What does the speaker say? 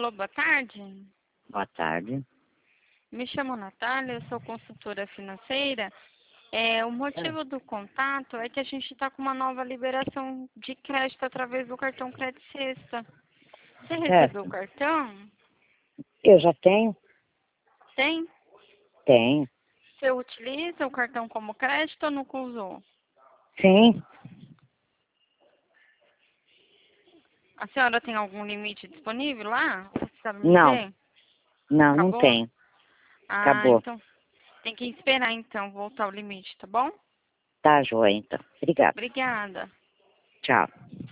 Alô, boa tarde. Boa tarde. Me chamo Natália, eu sou consultora financeira. O motivo do contato é que a gente está com uma nova liberação de crédito através do cartão Crédito Sexta. Você recebeu o Certo. cartão? Eu já tenho? Tem? Tenho. Você utiliza o cartão como crédito ou nunca usou? Sim. A senhora tem algum limite disponível lá? Você sabe me Não. dizer? Não, não Acabou? tenho. Ah, Acabou. então tem que esperar então voltar o limite, tá bom? Tá, joia, então. Obrigada. Obrigada. Tchau.